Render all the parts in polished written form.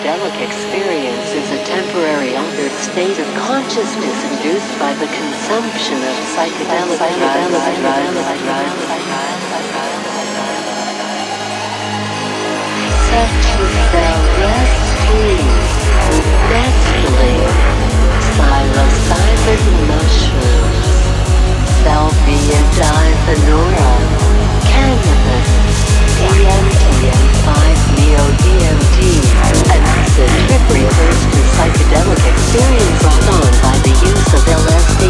psychedelic experience is a temporary altered state of consciousness induced by the consumption of psychedelic drugs. Such as LSD, mescaline, psilocybin mushrooms, salvia-diphenol, cannabis, DMT and 5-MeO-DMT. An acid trip refers to psychedelic experience brought on by the use of LSD.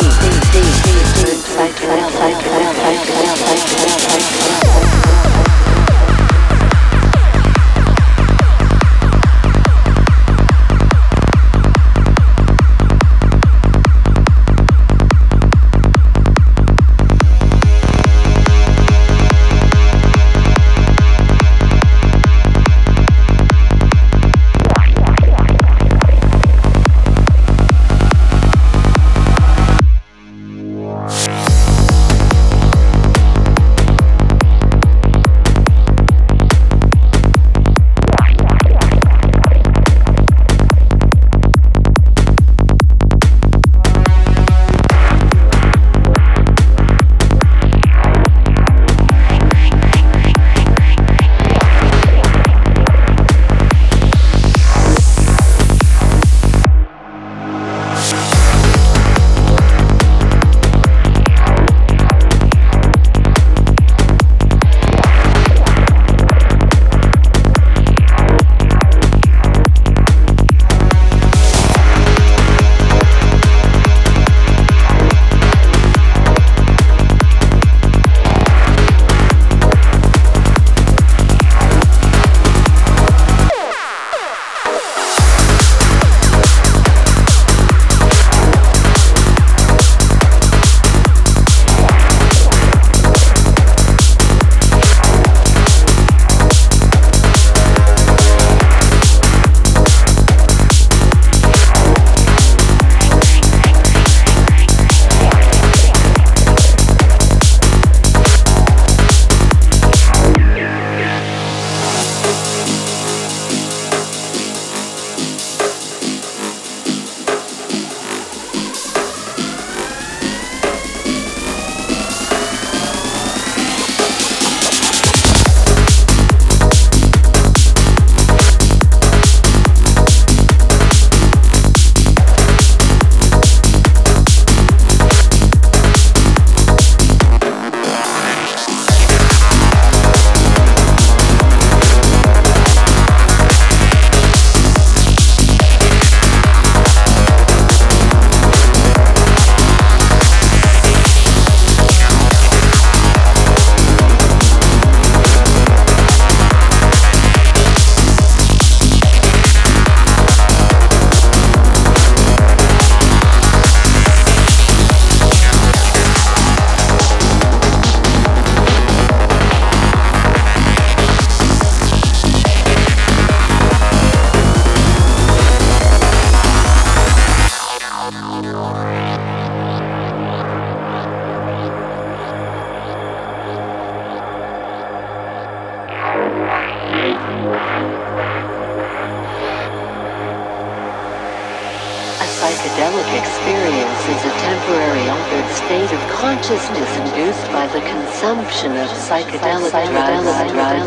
Psychedelic experience is a temporary altered state of consciousness induced by the consumption of psychedelic drugs.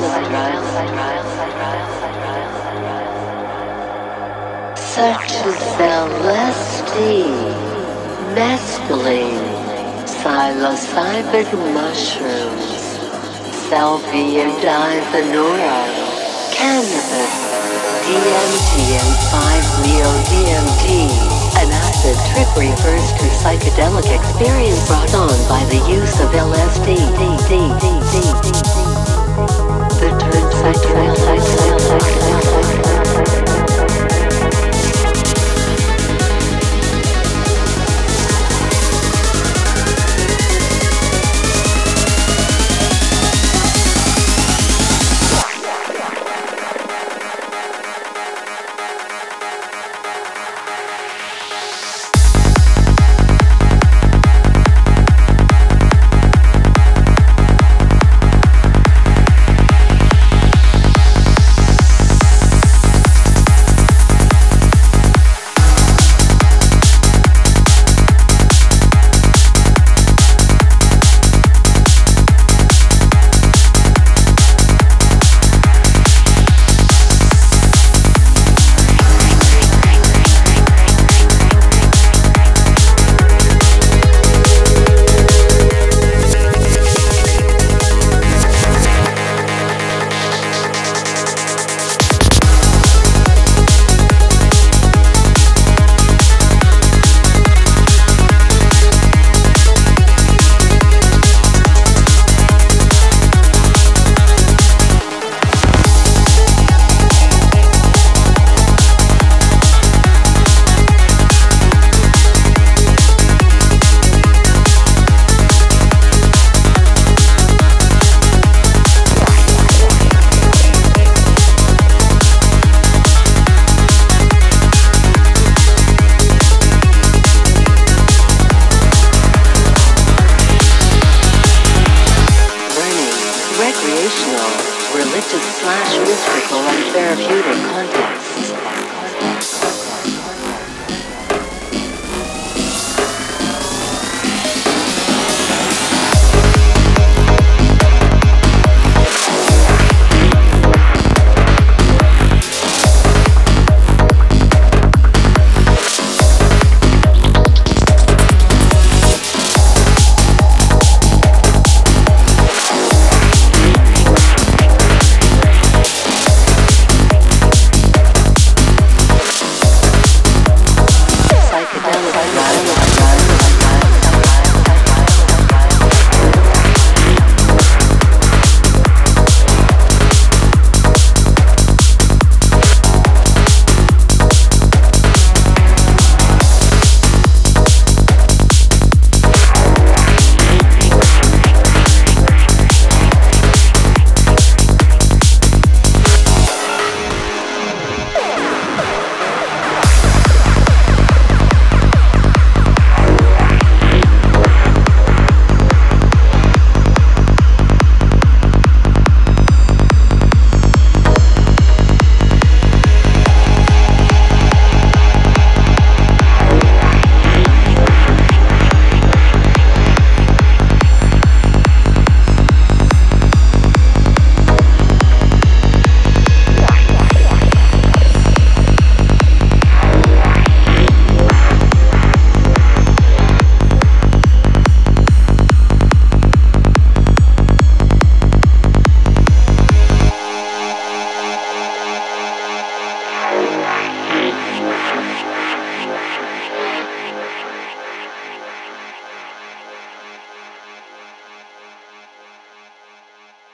Such as LSD, mescaline, psilocybin mushrooms, salvia-diphenol, cannabis, DMT and 5-MeO-DMT. An acid trip refers to psychedelic experience brought on by the use of LSD. The term psychedelic